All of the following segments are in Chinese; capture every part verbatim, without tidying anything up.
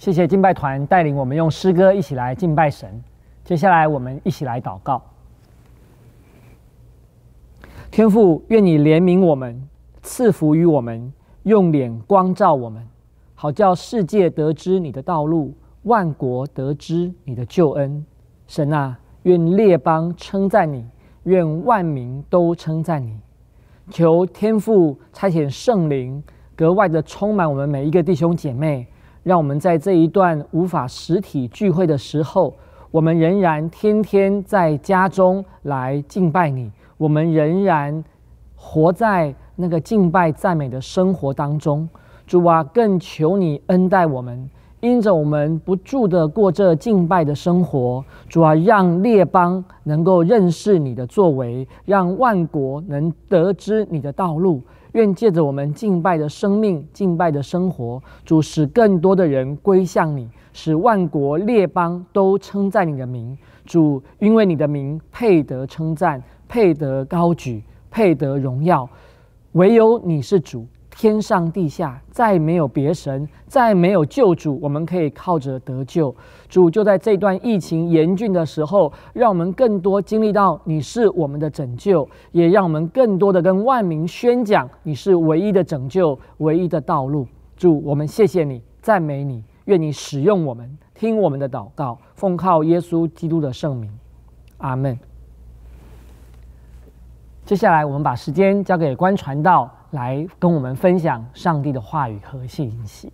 谢谢敬拜团带领我们用诗歌一起来敬拜神。接下来我们一起来祷告。天父，愿你怜悯我们，赐福于我们，用脸光照我们，好叫世界得知你的道路，万国得知你的救恩。神啊，愿列邦称赞你，愿万民都称赞你。求天父差遣圣灵，格外的充满我们每一个弟兄姐妹，让我们在这一段无法实体聚会的时候，我们仍然天天在家中来敬拜你，我们仍然活在那个敬拜赞美的生活当中。主啊，更求你恩待我们，因着我们不住的过这敬拜的生活，主啊，让列邦能够认识你的作为，让万国能得知你的道路。愿借着我们敬拜的生命、敬拜的生活，主使更多的人归向你，使万国列邦都称赞你的名。主，因为你的名配得称赞，配得高举，配得荣耀，唯有你是主，天上地下再没有别神，再没有救主，我们可以靠着得救。主，就在这段疫情严峻的时候，让我们更多经历到你是我们的拯救，也让我们更多的跟万民宣讲你是唯一的拯救，唯一的道路。主，我们谢谢你，赞美你，愿你使用我们，听我们的祷告，奉靠耶稣基督的圣名，阿们。接下来我们把时间交给关传道，来跟我们分享上帝的话语和信息。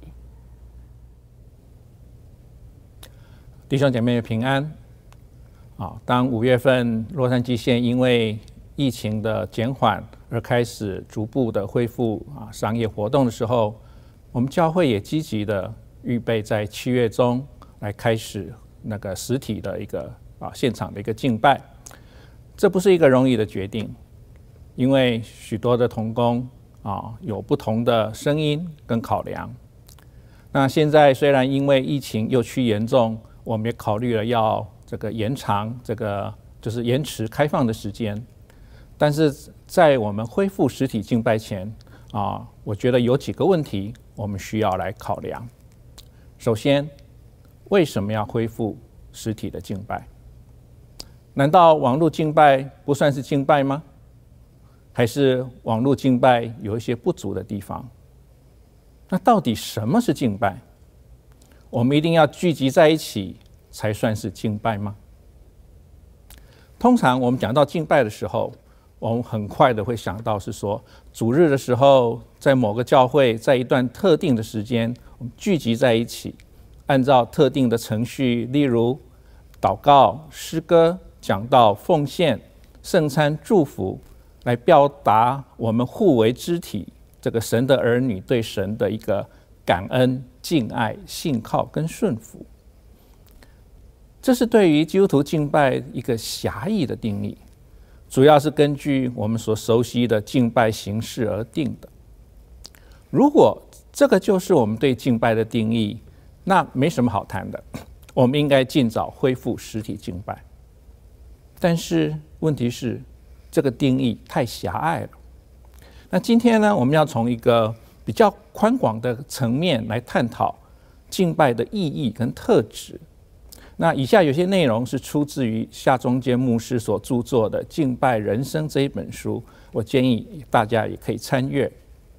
弟兄姐妹平安。啊，当五月份洛杉矶县因为疫情的减缓而开始逐步的恢复啊商业活动的时候，我们教会也积极的预备在七月中来开始那个实体的一个啊现场的一个敬拜。这不是一个容易的决定，因为许多的同工啊有不同的声音跟考量。那现在虽然因为疫情又趋严重，我们也考虑了要这个延长这个就是延迟开放的时间，但是在我们恢复实体敬拜前啊，我觉得有几个问题我们需要来考量。首先，为什么要恢复实体的敬拜？难道网络敬拜不算是敬拜吗？还是网络敬拜有一些不足的地方？那到底什么是敬拜？我们一定要聚集在一起才算是敬拜吗？通常我们讲到敬拜的时候，我们很快的会想到是说，主日的时候，在某个教会，在一段特定的时间，我们聚集在一起，按照特定的程序，例如祷告、诗歌、讲道、奉献、圣餐、祝福，来表达我们互为肢体，这个神的儿女对神的一个感恩、敬爱、信靠跟顺服。这是对于基督徒敬拜一个狭义的定义，主要是根据我们所熟悉的敬拜形式而定的。如果这个就是我们对敬拜的定义，那没什么好谈的，我们应该尽早恢复实体敬拜。但是问题是，这个定义太狭隘了。那今天呢，我们要从一个比较宽广的层面来探讨敬拜的意义跟特质。那以下有些内容是出自于夏中坚牧师所著作的《敬拜人生》这一本书，我建议大家也可以参阅。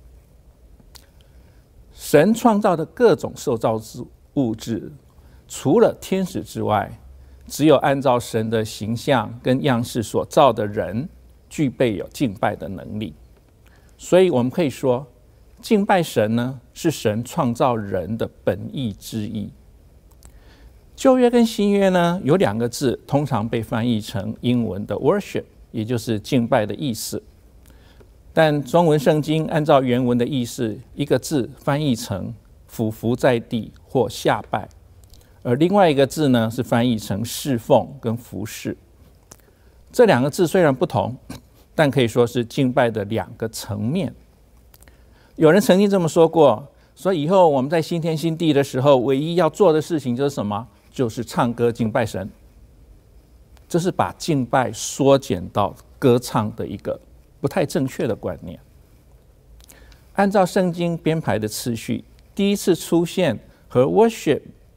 神创造的各种受造物质，除了天使之外，只有按照神的形象跟样式所造的人，具备有敬拜的能力。所以我们可以说，敬拜神呢，是神创造人的本意之一。旧约跟新约呢，有两个字通常被翻译成英文的 worship， 也就是敬拜的意思。但中文圣经按照原文的意思，一个字翻译成俯伏在地或下拜，而另外一个字呢是翻译成侍奉跟服侍。这两个字虽然不同，但可以说是敬拜的两个层面。有人曾经这么说过，说以后我们在新天新地的时候，唯一要做的事情就是什么？就是唱歌敬拜神。这是把敬拜缩减到歌唱的一个不太正确的观念。按照圣经编排的次序，第一次出现和 worship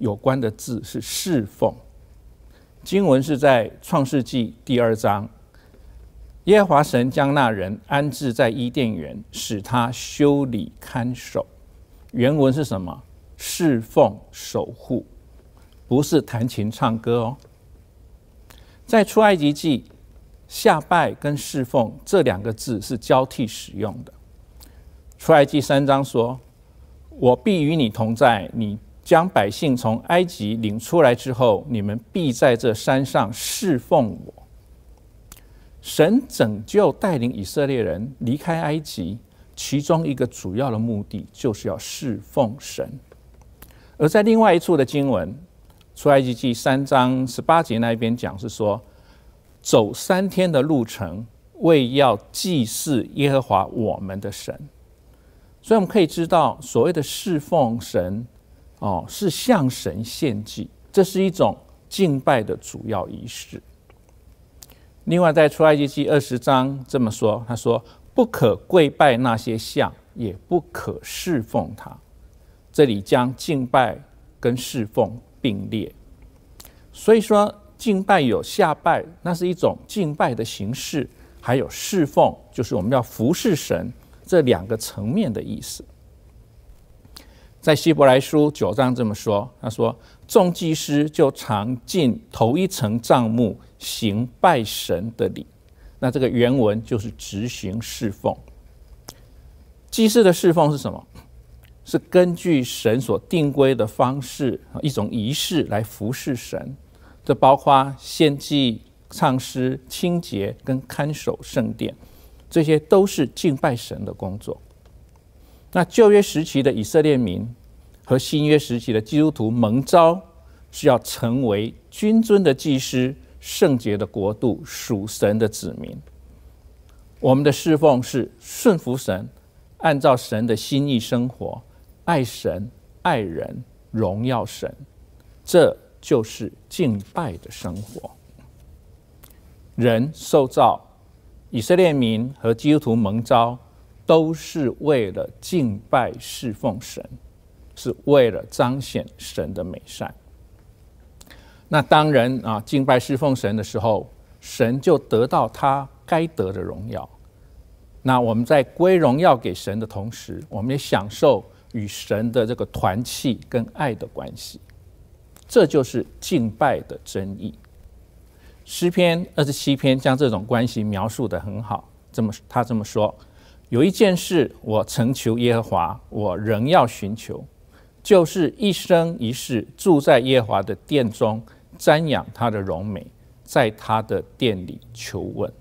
有关的字是侍奉。经文是在创世纪第二章，耶和华神将那人安置在伊甸园，使他修理看守。原文是什么？侍奉守护，不是弹琴唱歌哦。在出埃及记，下拜跟侍奉这两个字是交替使用的。出埃及三章说，我必与你同在，你将百姓从埃及领出来之后，你们必在这山上侍奉我。神拯救带领以色列人离开埃及，其中一个主要的目的就是要侍奉神。而在另外一处的经文，出埃及记三章十八节那边讲是说，走三天的路程，为要祭祀耶和华我们的神。所以我们可以知道，所谓的侍奉神哦，是向神献祭，这是一种敬拜的主要仪式。另外在出埃及记二十章这么说，他说不可跪拜那些像，也不可侍奉他。这里将敬拜跟侍奉并列。所以说敬拜有下拜，那是一种敬拜的形式，还有侍奉，就是我们要服侍神，这两个层面的意思。在希伯来书九章这么说，他说众祭司就常进头一层帐幕，行拜神的礼。那这个原文就是执行侍奉。祭司的侍奉是什么？是根据神所定规的方式，一种仪式来服侍神。这包括献祭、唱诗、清洁跟看守圣殿，这些都是敬拜神的工作。那旧约时期的以色列民和新约时期的基督徒蒙召，是要成为君尊的祭司、圣洁的国度、属神的子民。我们的侍奉是顺服神，按照神的心意生活，爱神、爱人、荣耀神，这就是敬拜的生活。人受造，以色列民和基督徒蒙召，都是为了敬拜侍奉神，是为了彰显神的美善。那当人啊敬拜侍奉神的时候，神就得到他该得的荣耀。那我们在归荣耀给神的同时，我们也享受与神的这个团契跟爱的关系。这就是敬拜的真意。诗篇二十七篇将这种关系描述得很好，这么他这么说：有一件事我曾求耶和华，我仍要寻求，就是一生一世住在耶和华的殿中，瞻仰他的荣美，在他的殿里求问。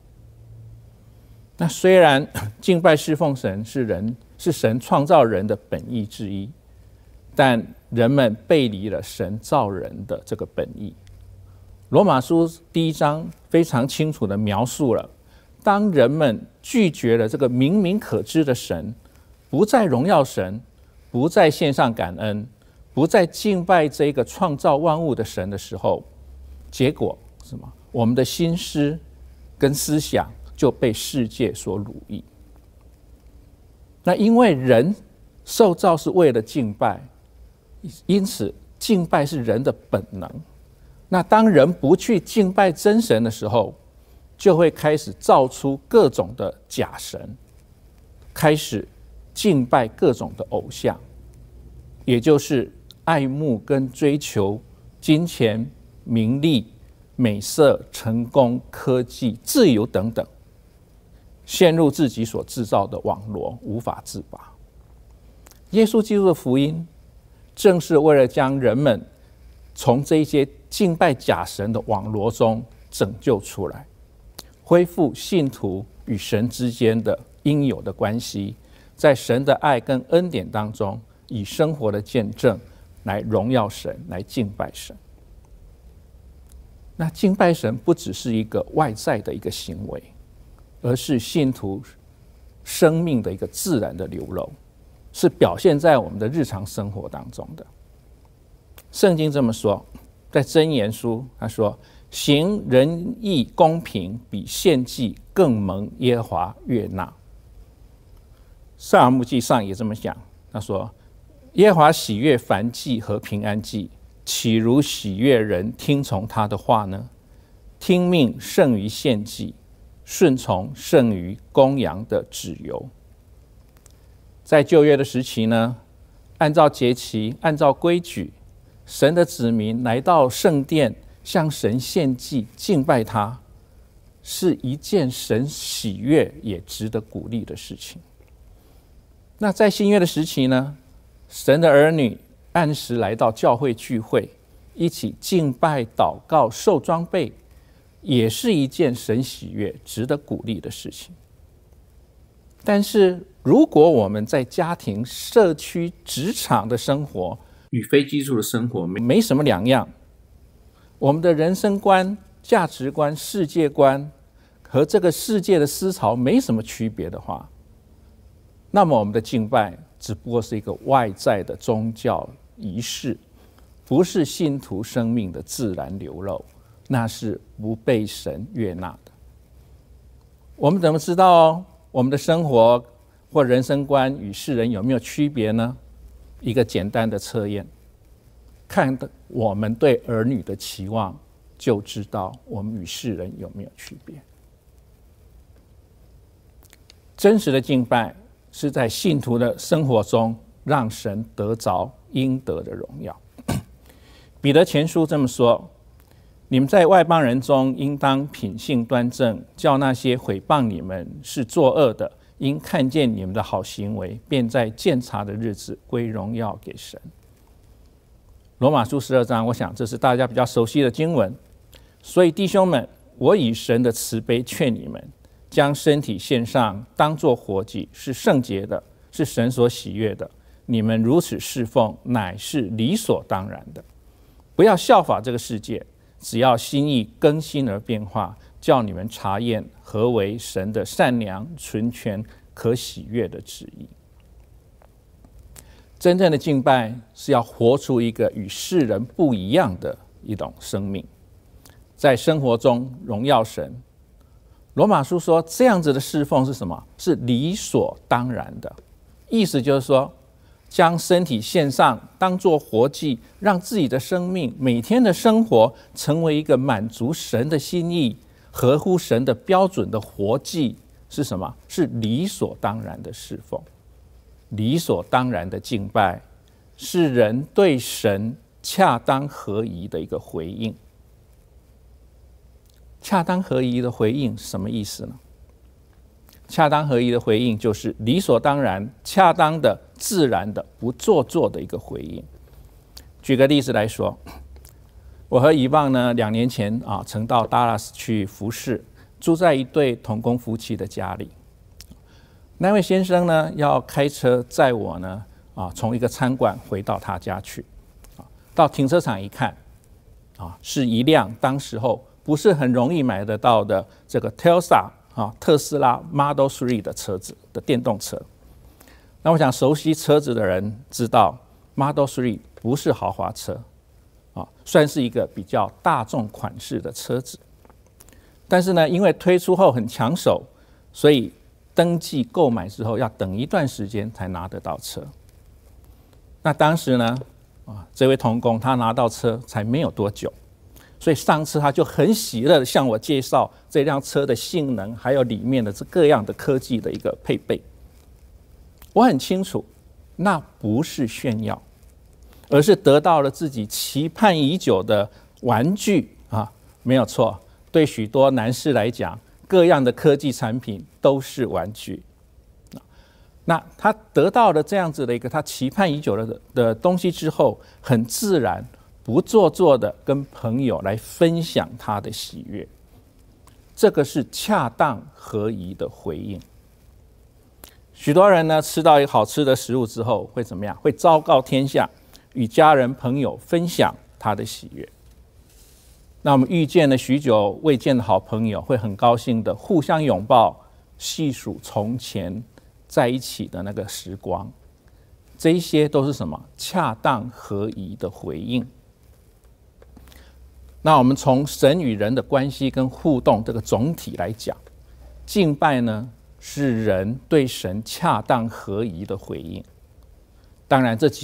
那虽然敬拜侍奉神是人是神创造人的本意之一，但人们背离了神造人的这个本意。罗马书第一章非常清楚地描述了，当人们拒绝了这个明明可知的神，不再荣耀神，不再献上感恩，不再敬拜这个创造万物的神的时候，结果是什么？我们的心思跟思想就被世界所奴役。那因为人受造是为了敬拜，因此敬拜是人的本能。那当人不去敬拜真神的时候，就会开始造出各种的假神，开始敬拜各种的偶像，也就是爱慕跟追求金钱、名利、美色、成功、科技、自由等等，陷入自己所制造的网罗，无法自拔。耶稣基督的福音正是为了将人们从这些敬拜假神的网罗中拯救出来，恢复信徒与神之间的应有的关系，在神的爱跟恩典当中，以生活的见证来荣耀神，来敬拜神。那敬拜神不只是一个外在的一个行为，而是信徒生命的一个自然的流露，是表现在我们的日常生活当中的。圣经这么说，在箴言书他说，行仁义公平比献祭更蒙耶和华悦纳。撒尔目记上也这么讲，他说耶和华喜悦燔祭和平安祭， 岂如喜悦人听从他的话呢？听命胜于献祭，顺从胜于公羊的脂油。在旧约的时期呢，按照节期，按照规矩，神的子民来到圣殿，向神献祭敬拜他，是一件神喜悦也值得鼓励的事情。那在新约的时期呢，神的儿女按时来到教会聚会，一起敬拜、祷告、受装备，也是一件神喜悦值得鼓励的事情。但是如果我们在家庭、社区、职场的生活与非基督的生活没什么两样，我们的人生观、价值观、世界观和这个世界的思潮没什么区别的话，那么我们的敬拜只不过是一个外在的宗教仪式，不是信徒生命的自然流露，那是不被神悦纳的。我们怎么知道哦，我们的生活或人生观与世人有没有区别呢？一个简单的测验，看我们对儿女的期望，就知道我们与世人有没有区别。真实的敬拜是在信徒的生活中让神得着应得的荣耀。彼得前书这么说：你们在外邦人中应当品性端正，叫那些毁谤你们是作恶的，因看见你们的好行为，便在鉴察的日子归荣耀给神。罗马书十二章，我想这是大家比较熟悉的经文。所以弟兄们，我以神的慈悲劝你们，将身体献上，当作活祭，是圣洁的，是神所喜悦的。你们如此侍奉，乃是理所当然的。不要效法这个世界，只要心意更新而变化，叫你们察验何为神的善良、纯全、可喜悦的旨意。真正的敬拜是要活出一个与世人不一样的一种生命，在生活中荣耀神。罗马书说，这样子的侍奉是什么？是理所当然的。意思就是说，将身体献上，当作活祭，让自己的生命、每天的生活成为一个满足神的心意、合乎神的标准的活祭，是什么？是理所当然的侍奉。理所当然的敬拜，是人对神恰当合宜的一个回应。恰当合宜的回应什么意思呢？恰当合宜的回应就是理所当然、恰当的、自然的、不做作的一个回应。举个例子来说，我和以望呢，两年前啊，曾到达拉斯去服侍，住在一对同工夫妻的家里。那位先生呢，要开车载我呢，啊，从一个餐馆回到他家去。啊，到停车场一看，啊，是一辆当时候不是很容易买得到的这个 Tesla 啊，特斯拉 Model 三的车子的电动车。那我想熟悉车子的人知道 Model 三不是豪华车，啊，算是一个比较大众款式的车子。但是呢，因为推出后很抢手，所以登记购买之后要等一段时间才拿得到车。那当时呢，啊，这位同工他拿到车才没有多久，所以上次他就很喜乐地向我介绍这辆车的性能，还有里面的这各样的科技的一个配备。我很清楚，那不是炫耀，而是得到了自己期盼已久的玩具啊，没有错。对许多男士来讲，各样的科技产品都是玩具。那他得到了这样子的一个他期盼已久 的, 的东西之后，很自然不做作的跟朋友来分享他的喜悦，这个是恰当合宜的回应。许多人呢，吃到一个好吃的食物之后会怎么样？会昭告天下，与家人朋友分享他的喜悦。那我们遇见了许久未见的好朋友，会很高兴的互相拥抱，细数从前在一起的那个时光。这一些都是什么？恰当合宜的回应。那我们从神与人的关系跟互动这个总体来讲，敬拜呢是人对神恰当合宜的回应。当然这其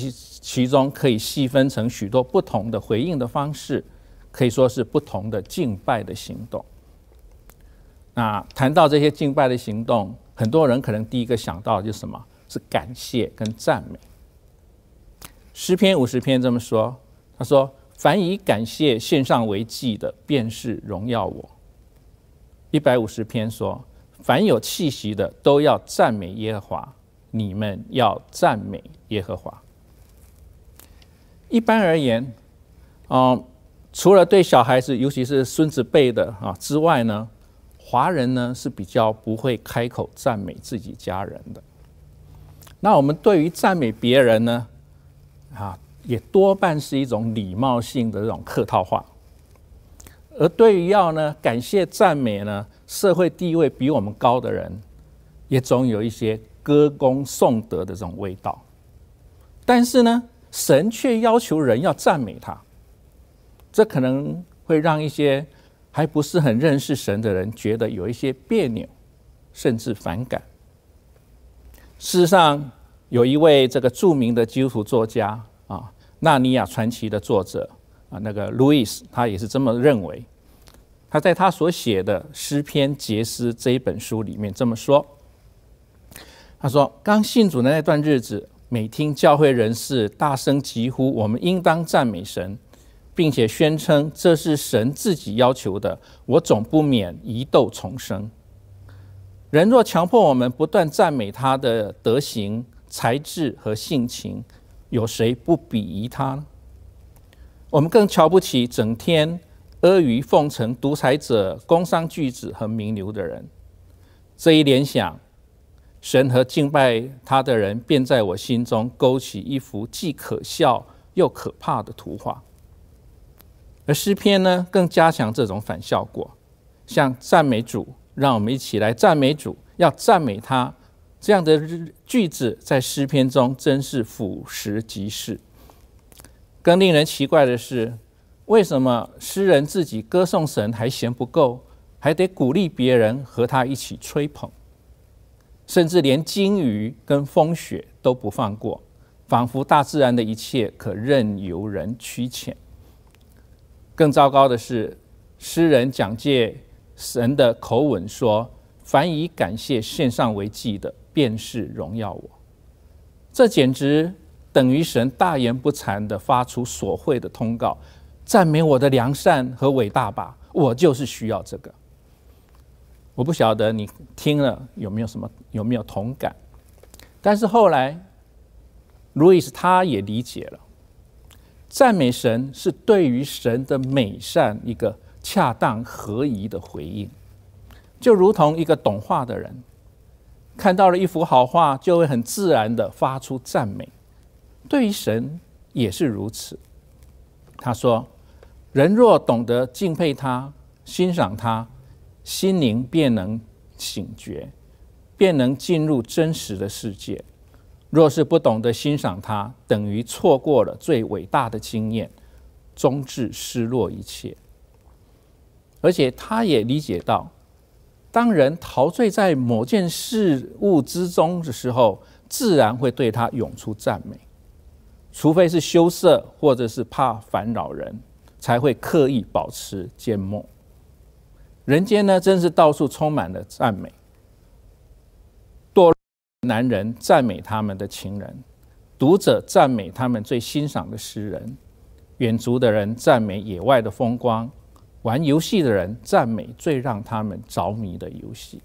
其中可以细分成许多不同的回应的方式，可以说是不同的敬拜的行动。那谈到这些敬拜的行动，很多人可能第一个想到的就是什么？是感谢跟赞美。诗篇五十篇这么说，他说：“凡以感谢献上为祭的，便是荣耀我。”一百五十篇说：“凡有气息的，都要赞美耶和华。你们要赞美耶和华。”一般而言，嗯，除了对小孩子，尤其是孙子辈的啊之外呢，华人呢是比较不会开口赞美自己家人的。那我们对于赞美别人呢，啊，也多半是一种礼貌性的这种客套话。而对于要呢感谢赞美呢，社会地位比我们高的人，也总有一些歌功颂德的这种味道。但是呢，神却要求人要赞美他，这可能会让一些还不是很认识神的人觉得有一些别扭，甚至反感。事实上，有一位这个著名的基督徒作家啊，《纳尼亚传奇》的作者啊，那个路易斯，他也是这么认为。他在他所写的《诗篇结诗》这一本书里面这么说：“他说，刚信主的那段日子，每听教会人士大声疾呼，我们应当赞美神，并且宣称这是神自己要求的，我总不免疑窦重生。人若强迫我们不断赞美他的德行、才智和性情，有谁不鄙夷他呢？我们更瞧不起整天阿谀奉承、独裁者、工商巨子和名流的人。这一联想，神和敬拜他的人便在我心中勾起一幅既可笑又可怕的图画。而诗篇呢，更加强这种反效果，像赞美主，让我们一起来赞美主，要赞美他，这样的句子在诗篇中真是俯拾即是。更令人奇怪的是，为什么诗人自己歌颂神还嫌不够，还得鼓励别人和他一起吹捧，甚至连鲸鱼跟风雪都不放过，仿佛大自然的一切可任由人驱遣。更糟糕的是，诗人讲借神的口吻说：“凡以感谢献上为祭的，便是荣耀我。”这简直等于神大言不惭地发出所会的通告：赞美我的良善和伟大吧，我就是需要这个。我不晓得你听了有没有什么有没有同感？但是后来，路易斯他也理解了，赞美神是对于神的美善一个恰当合宜的回应，就如同一个懂画的人看到了一幅好画，就会很自然地发出赞美。对于神也是如此。他说：“人若懂得敬佩他、欣赏他，心灵便能醒觉，便能进入真实的世界。若是不懂得欣赏他，等于错过了最伟大的经验，终至失落一切。”而且他也理解到，当人陶醉在某件事物之中的时候，自然会对他涌出赞美，除非是羞涩或者是怕烦扰人，才会刻意保持缄默。人间呢，真是到处充满了赞美。堕落的男人赞美他们的情人，读者赞美他们最欣赏的诗人，远足的人赞美野外的风光，玩游戏的人赞美最让他们着迷的游戏。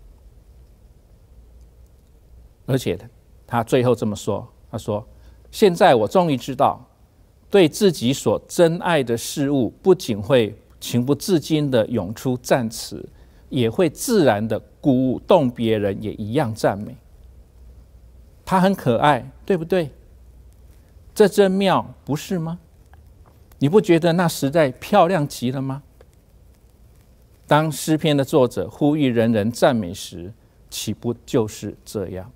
而且他最后这么说，他说：“现在我终于知道，对自己所珍爱的事物，不仅会情不自禁地涌出赞词，也会自然地鼓动别人也一样赞美。他很可爱，对不对？这真妙，不是吗？你不觉得那实在漂亮极了吗？”当诗篇的作者呼吁人人赞美时，岂不就是这样？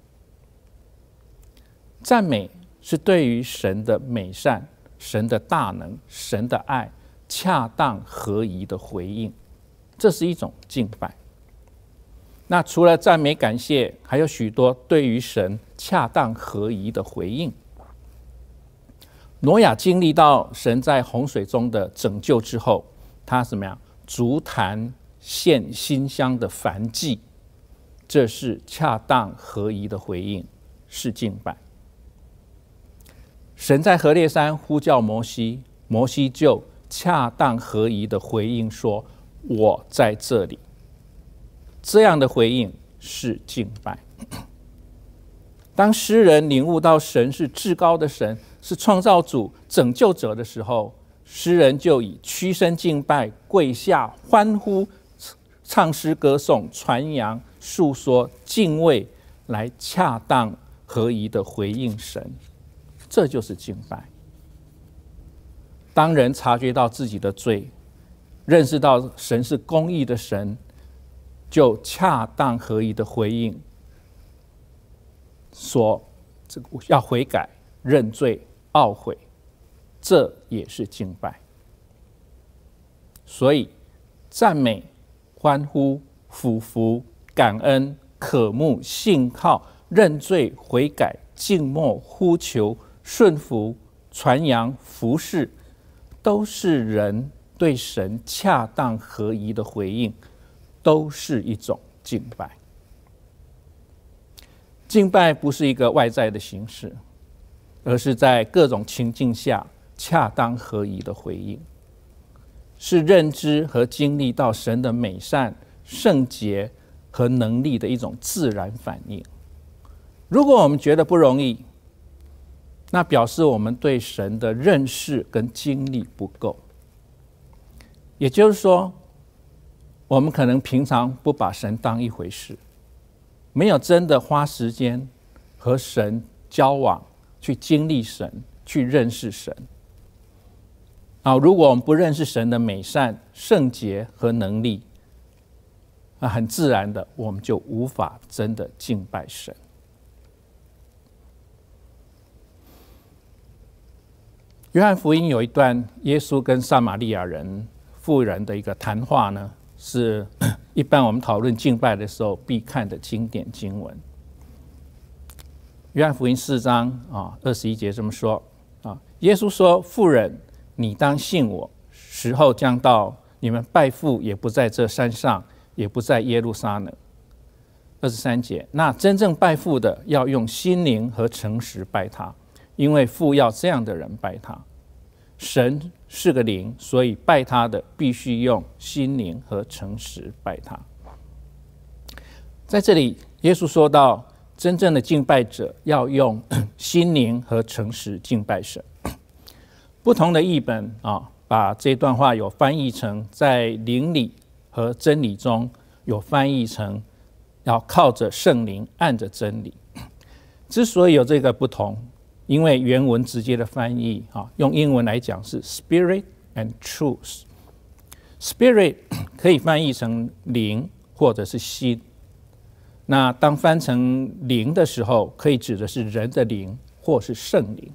赞美是对于神的美善、神的大能、神的爱恰当合宜的回应，这是一种敬拜。那除了赞美感谢，还有许多对于神恰当合宜的回应。 挪亚经历到神在洪水中的拯救之后，他怎么样？足坛献馨香的燔祭，这是恰当合宜的回应，是敬拜。神在何烈山呼叫摩西，摩西就恰当合宜的回应说：“我在这里。”这样的回应是敬拜。当诗人领悟到神是至高的神，是创造主、拯救者的时候，诗人就以屈身敬拜、跪下、欢呼、唱诗歌颂、传扬、述说、敬畏来恰当合宜的回应神，这就是敬拜。当人察觉到自己的罪，认识到神是公义的神，就恰当合宜的回应，说这个要悔改、认罪、懊悔，这也是敬拜。所以赞美、欢呼、俯伏、感恩、渴慕、信靠、认罪、悔改、静默、呼求、顺服、传扬、服侍，都是人对神恰当合宜的回应，都是一种敬拜。敬拜不是一个外在的形式，而是在各种情境下恰当合宜的回应，是认知和经历到神的美善、圣洁和能力的一种自然反应。如果我们觉得不容易，那表示我们对神的认识跟经历不够。也就是说，我们可能平常不把神当一回事，没有真的花时间和神交往，去经历神，去认识神。啊，如果我们不认识神的美善、圣洁和能力，那很自然的，我们就无法真的敬拜神。约翰福音有一段耶稣跟撒玛利亚人妇人的一个谈话呢，是一般我们讨论敬拜的时候必看的经典经文。约翰福音四章啊二十一节这么说啊，耶稣说：“妇人，你当信我，时候将到，你们拜父也不在这山上，也不在耶路撒冷。”二十三节，那真正拜父的要用心灵和诚实拜他，因为父要这样的人拜他。神是个灵，所以拜他的必须用心灵和诚实拜他。在这里，耶稣说到，真正的敬拜者要用心灵和诚实敬拜神。不同的译本啊，把这段话有翻译成在灵里和真理中，有翻译成要靠着圣灵，按着真理。之所以有这个不同，因为原文直接的翻译啊，用英文来讲是 Spirit and Truth。Spirit 可以翻译成灵或者是心。那当翻成灵的时候，可以指的是人的灵或是圣灵。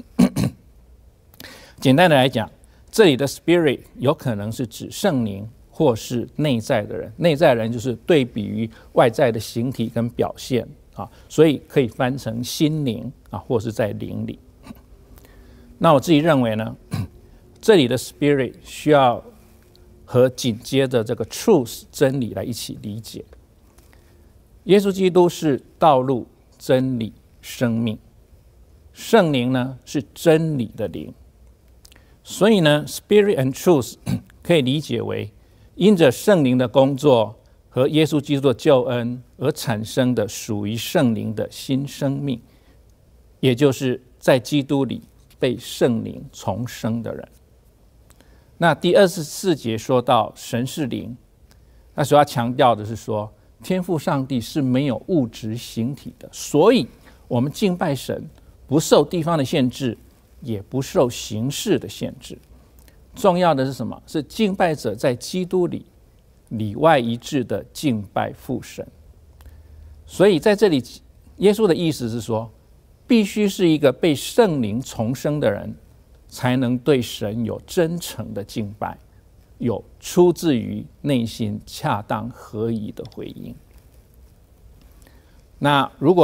简单的来讲，这里的 Spirit 有可能是指圣灵或是内在的人。内在人就是对比于外在的形体跟表现啊，所以可以翻成心灵啊，或是在灵里。那我自己认为呢，这里的 Spirit 需要和紧接着这个 Truth 真理来一起理解。耶稣基督是道路、真理、生命，圣灵呢是真理的灵。所以呢 Spirit and Truth 可以理解为因着圣灵的工作和耶稣基督的救恩而产生的属于圣灵的新生命，也就是在基督里被圣灵重生的人。那第二十四节说到神是灵，那所要强调的是说，天父上帝是没有物质形体的，所以我们敬拜神不受地方的限制，也不受形式的限制。重要的是什么？是敬拜者在基督里里外一致的敬拜父神。所以在这里，耶稣的意思是说，必须是一个被圣灵重生的人，才能对神有真诚的敬拜，有出自于内心恰当合宜的回应。那如果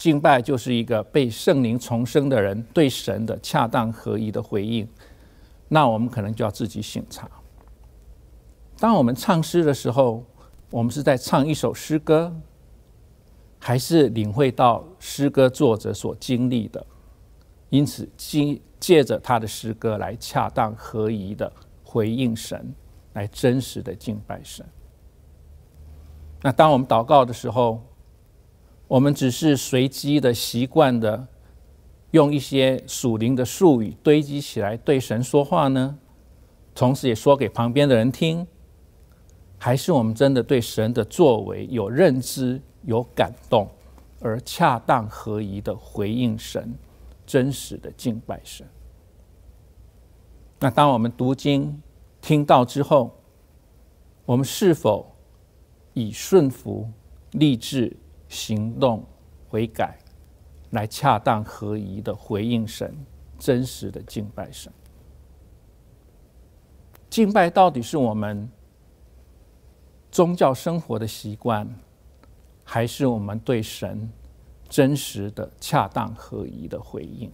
敬拜就是一个被圣灵重生的人对神的恰当合一的回应，那我们可能就要自己省察。当我们唱诗的时候，我们是在唱一首诗歌，还是领会到诗歌作者所经历的，因此借着他的诗歌来恰当合一的回应神，来真实的敬拜神。那当我们祷告的时候，我们只是随机的习惯的用一些属灵的术语堆积起来对神说话呢，同时也说给旁边的人听，还是我们真的对神的作为有认知有感动，而恰当合一的回应神，真实的敬拜神？那当我们读经听到之后，我们是否以顺服立志行动悔改来恰当合一的回应神，真实的敬拜神？敬拜到底是我们宗教生活的习惯，还是我们对神真实的恰当合一的回应？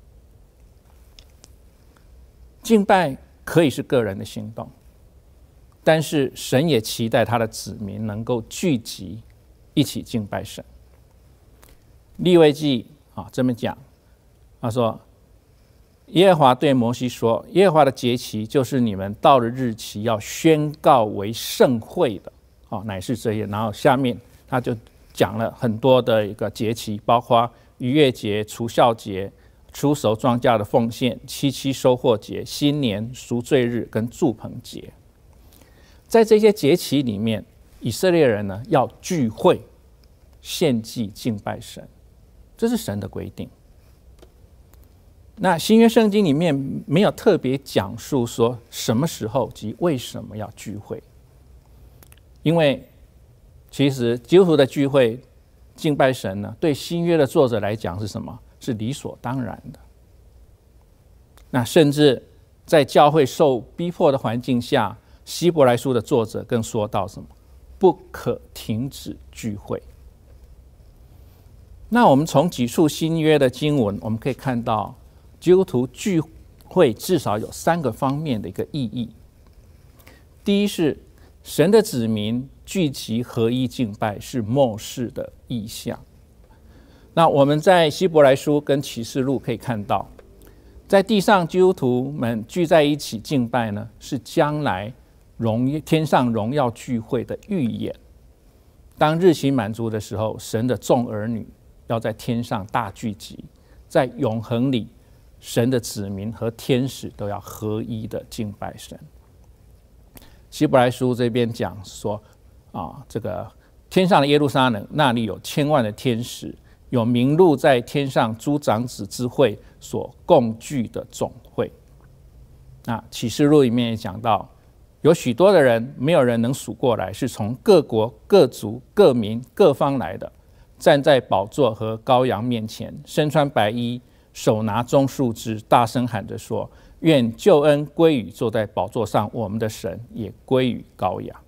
敬拜可以是个人的行动，但是神也期待他的子民能够聚集一起敬拜神。利未记啊这么讲，他说耶和华对摩西说，耶和华的节期就是你们到了日期要宣告为圣会的，哦，乃是这些。然后下面他就讲了很多的一个节期，包括逾越节、除酵节、出熟庄稼的奉献、七七收获节、新年、赎罪日跟住棚节。在这些节期里面，以色列人呢要聚会献祭敬拜神，这是神的规定。那新约圣经里面没有特别讲述说什么时候及为什么要聚会，因为其实基督徒的聚会敬拜神呢，对新约的作者来讲是什么？是理所当然的。那甚至在教会受逼迫的环境下，希伯来书的作者更说到什么？不可停止聚会。那我们从几处新约的经文，我们可以看到基督徒聚会至少有三个方面的一个意义。第一是神的子民聚集合一敬拜是末世的意象。那我们在希伯来书跟启示录可以看到，在地上基督徒们聚在一起敬拜呢，是将来荣天上荣耀聚会的预演。当日期满足的时候，神的众儿女要在天上大聚集，在永恒里，神的子民和天使都要合一的敬拜神。希伯来书这边讲说啊，这个天上的耶路撒冷那里有千万的天使，有名录在天上诸长子之会所共聚的总会。那启示录里面也讲到，有许多的人，没有人能数过来，是从各国各族各民各方来的，站在宝座和羔羊面前，身穿白衣，手拿棕树枝，大声喊着说，愿救恩归于坐在宝座上我们的神，也归于羔羊。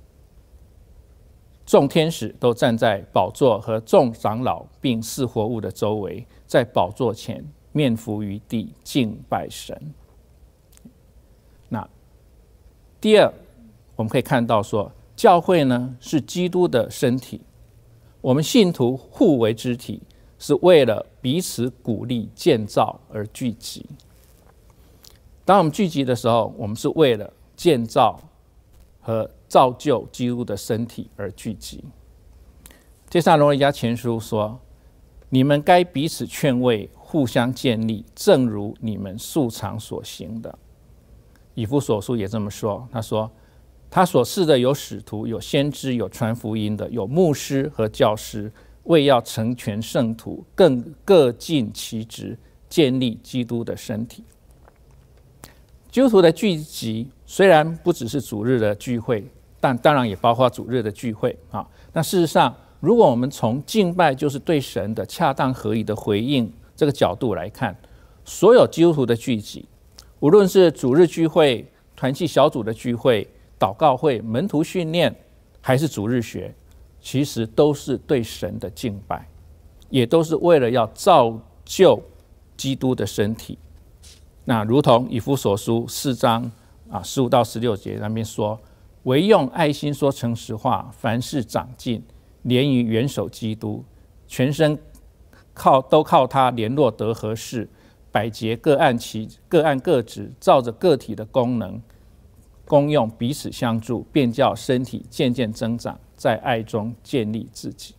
众天使都站在宝座和众长老并四活物的周围，在宝座前面伏于地敬拜神。那第二，我们可以看到说，教会呢是基督的身体，我们信徒互为肢体，是为了彼此鼓励建造而聚集。当我们聚集的时候，我们是为了建造和造就基督的身体而聚集。帖撒罗尼迦前书说，你们该彼此劝慰，互相建立，正如你们素常所行的。以弗所书也这么说，他说他所赐的有使徒，有先知，有传福音的，有牧师和教师，为要成全圣徒，更各尽其职，建立基督的身体。基督徒的聚集虽然不只是主日的聚会，但当然也包括主日的聚会啊。那事实上，如果我们从敬拜就是对神的恰当合一的回应这个角度来看，所有基督徒的聚集，无论是主日聚会、团契小组的聚会、祷告会、门徒训练，还是主日学，其实都是对神的敬拜。 也都是为了要造就基督的身体。那如同以弗所书四章啊十五到十六节那边说，唯用爱心说诚实话，凡事长进，连于元首基督，全身靠都靠他联络得合适，百节各按其各按各职，照着个体的功能功用彼此相助，便叫身体渐渐增长，在爱中建立自己。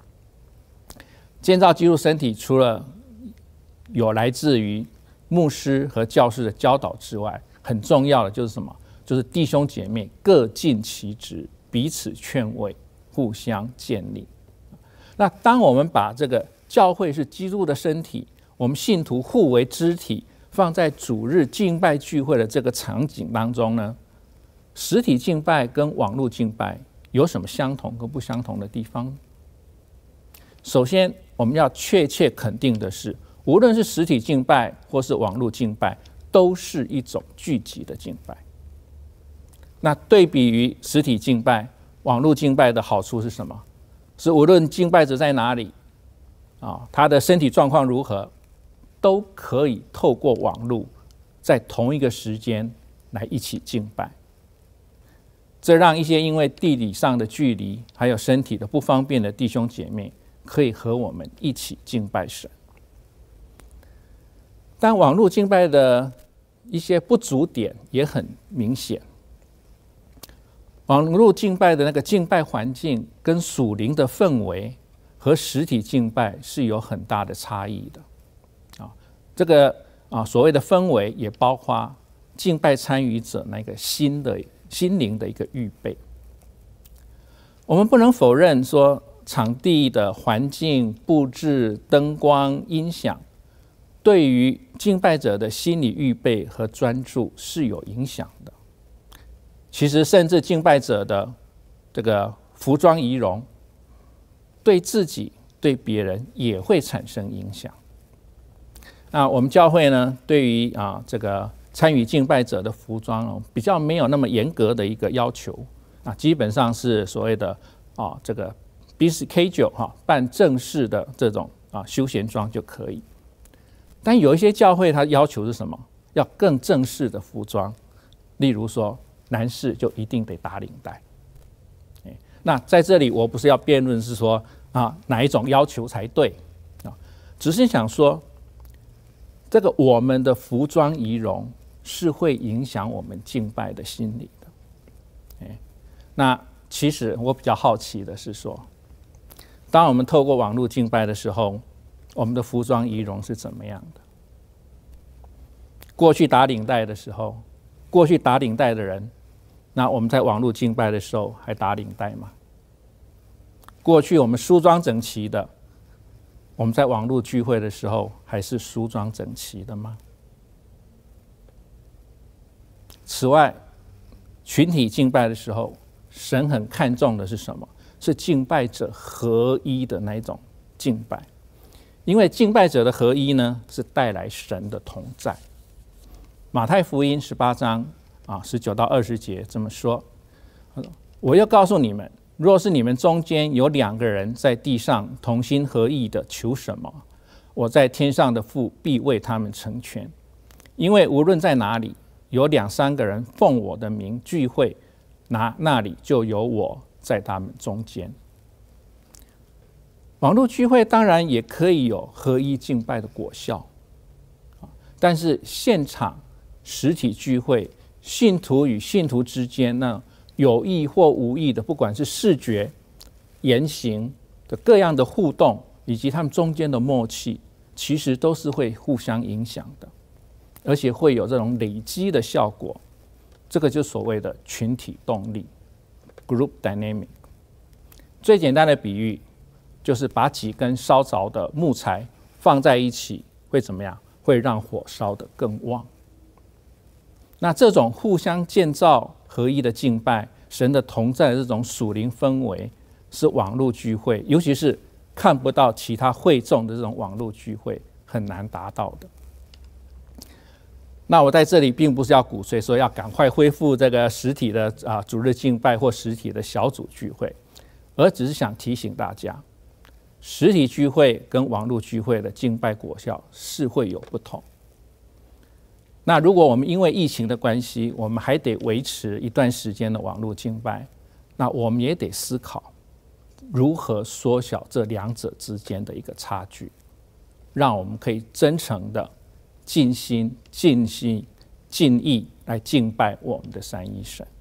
建造基督身体，除了有来自于牧师和教师的教导之外，很重要的就是什么？就是弟兄姐妹各尽其职，彼此劝慰，互相建立。那当我们把这个教会是基督的身体，我们信徒互为肢体，放在主日敬拜聚会的这个场景当中呢，实体敬拜跟网络敬拜有什么相同跟不相同的地方？首先，我们要确切肯定的是，无论是实体敬拜或是网络敬拜，都是一种聚集的敬拜。那对比于实体敬拜，网络敬拜的好处是什么？是无论敬拜者在哪里啊，他的身体状况如何，都可以透过网络在同一个时间来一起敬拜。这让一些因为地理上的距离还有身体的不方便的弟兄姐妹，可以和我们一起敬拜神。但网络敬拜的一些不足点也很明显。网络敬拜的那个敬拜环境跟属灵的氛围和实体敬拜是有很大的差异的。啊，这个啊所谓的氛围也包括敬拜参与者那个心的心灵的一个预备。我们不能否认说场地的环境布置、灯光、音响对于敬拜者的心理预备和专注是有影响的。其实甚至敬拜者的这个服装仪容对自己对别人也会产生影响。那我们教会呢，对于啊这个参与敬拜者的服装、哦、比较没有那么严格的一个要求啊，基本上是所谓的啊这个 business casual 哈、啊、办正式的这种啊休闲装就可以。但有一些教会它要求是什么？要更正式的服装，例如说男士就一定得打领带。那在这里我不是要辩论是说啊哪一种要求才对啊，只是想说这个我们的服装仪容是会影响我们敬拜的心理的。那其实我比较好奇的是说，当我们透过网络敬拜的时候，我们的服装仪容是怎么样的？过去打领带的时候，过去打领带的人，那我们在网络敬拜的时候还打领带吗？过去我们梳妆整齐的，我们在网络聚会的时候还是梳妆整齐的吗？此外，群体敬拜的时候，神很看重的是什么？是敬拜者合一的那一种敬拜。因为敬拜者的合一呢，是带来神的同在。马太福音十八章啊十九到二十节这么说：我又告诉你们，若是你们中间有两个人在地上同心合意的求什么，我在天上的父必为他们成全。因为无论在哪里有两三个人奉我的名聚会，那那里就有我在他们中间。网络聚会当然也可以有合一敬拜的果效，但是现场实体聚会，信徒与信徒之间呢，有意或无意的，不管是视觉、言行的各样的互动，以及他们中间的默契，其实都是会互相影响的，而且会有这种累积的效果。这个就是所谓的群体动力 （group dynamic）。最简单的比喻就是把几根烧着的木材放在一起，会怎么样？会让火烧得更旺。那这种互相建造合一的敬拜，神的同在的这种属灵氛围，是网络聚会，尤其是看不到其他会众的这种网络聚会很难达到的。那我在这里并不是要鼓吹说要赶快恢复这个实体的啊主日敬拜或实体的小组聚会，而只是想提醒大家， 实体聚会跟网络聚会的敬拜果效是会有不同。那如果我们因为疫情的关系，我们还得维持一段时间的网络敬拜，那我们也得思考如何缩小这两者之间的一个差距，让我们可以真诚的尽心尽心尽意来敬拜我们的三一神。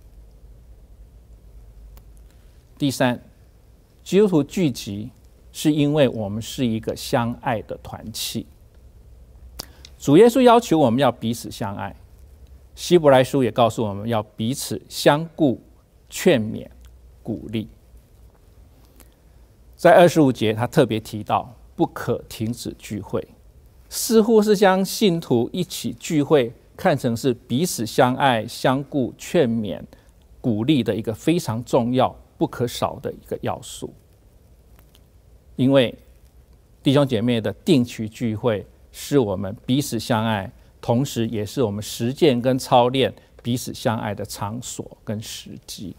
第三，基督徒聚集是因为我们是一个相爱的团契。主耶稣要求我们要彼此相爱，希伯来书也告诉我们要彼此相顾、劝勉、鼓励。在二十五节，他特别提到不可停止聚会，似乎是将信徒一起聚会看成是彼此相爱、相顾、劝勉、鼓励的一个非常重要、不可少的一个要素。因为弟兄姐妹的定期聚会是我们彼此相爱，同时也是我们实践跟操练彼此相爱的场所跟时机。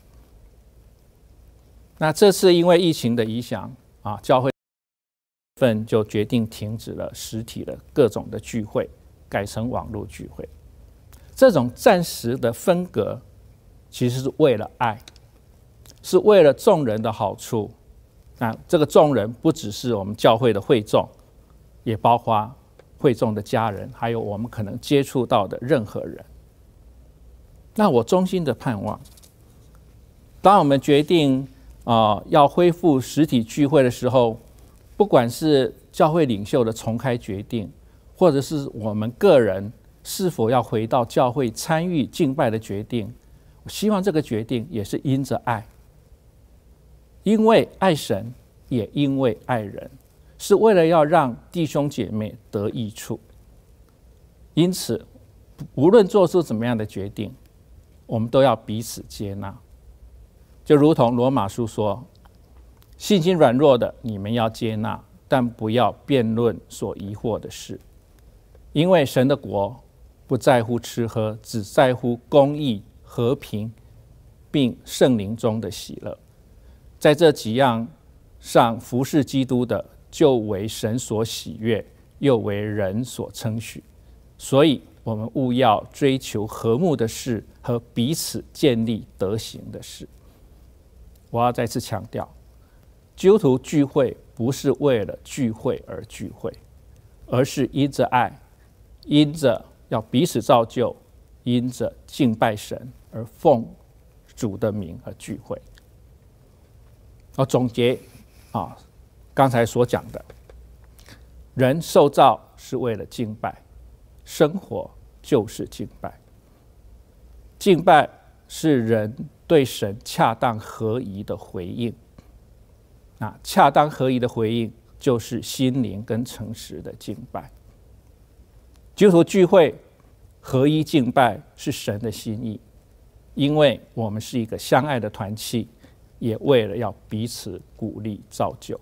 那这次因为疫情的影响啊，教会份就决定停止了实体的各种的聚会，改成网络聚会。这种暂时的分隔，其实是为了爱，是为了众人的好处。那这个众人不只是我们教会的会众，也包括会众的家人，还有我们可能接触到的任何人。那我衷心的盼望，当我们决定啊、呃、要恢复实体聚会的时候，不管是教会领袖的重开决定，或者是我们个人是否要回到教会参与敬拜的决定，我希望这个决定也是因着爱，因为爱神，也因为爱人，是为了要让弟兄姐妹得益处。因此，无论做出怎么样的决定，我们都要彼此接纳。就如同罗马书说，信心软弱的你们要接纳，但不要辩论所疑惑的事，因为神的国不在乎吃喝，只在乎公义、和平，并圣灵中的喜乐。在这几样上服侍基督的，就为神所喜悦，又为人所称许。所以我们务要追求和睦的事和彼此建立德行的事。我要再次强调，基督徒聚会不是为了聚会而聚会，而是因着爱，因着要彼此造就，因着敬拜神而奉主的名而聚会。我总结啊，刚才所讲的，人受造是为了敬拜，生活就是敬拜。敬拜是人对神恰当合宜的回应。啊，恰当合宜的回应就是心灵跟诚实的敬拜。基督徒聚会合一敬拜是神的心意，因为我们是一个相爱的团契，也为了要彼此鼓励造就。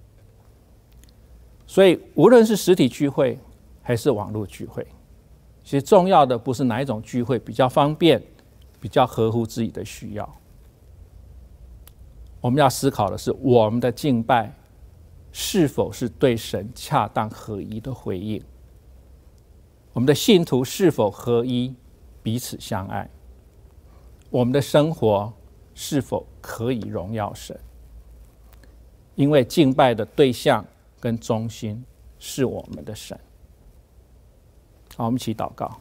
所以无论是实体聚会还是网络聚会，其实重要的不是哪一种聚会比较方便，比较合乎自己的需要。我们要思考的是，我们的敬拜是否是对神恰当合一的回应？我们的信徒是否合一，彼此相爱？我们的生活是否可以荣耀神？因为敬拜的对象跟中心是我们的神。好，我们一起祷告。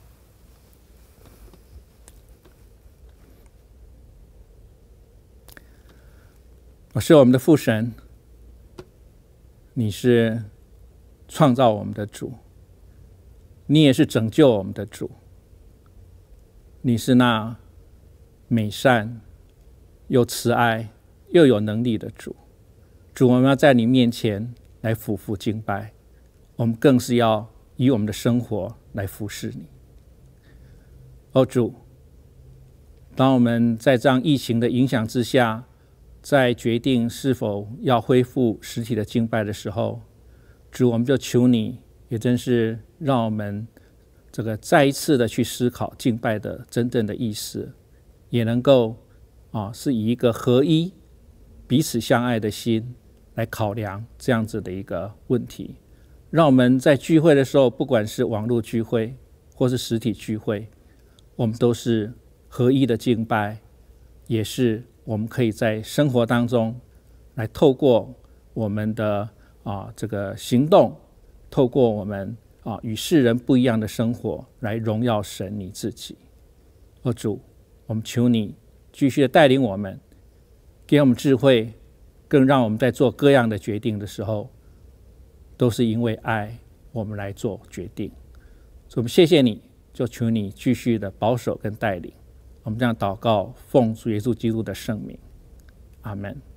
我是我们的父神，你是创造我们的主，你也是拯救我们的主，你是那美善又慈爱又有能力的主。主，我们要在你面前来俯伏敬拜，我们更是要以我们的生活来服侍你。哦，主，当我们在这样疫情的影响之下，在决定是否要恢复实体的敬拜的时候，主，我们就求你，也真是让我们这个再一次的去思考敬拜的真正的意思，也能够啊，是以一个合一、彼此相爱的心来考量这样子的一个问题，让我们在聚会的时候，不管是网络聚会或是实体聚会，我们都是合一的敬拜，也是我们可以在生活当中来透过我们的啊这个行动，透过我们啊与世人不一样的生活，来荣耀神你自己。哦主，我们求你继续的带领我们，给我们智慧，更让我们在做各样的决定的时候，都是因为爱我们来做决定。所以我们谢谢你，就求你继续的保守跟带领。我们这样祷告，奉主耶稣基督的圣名，阿们。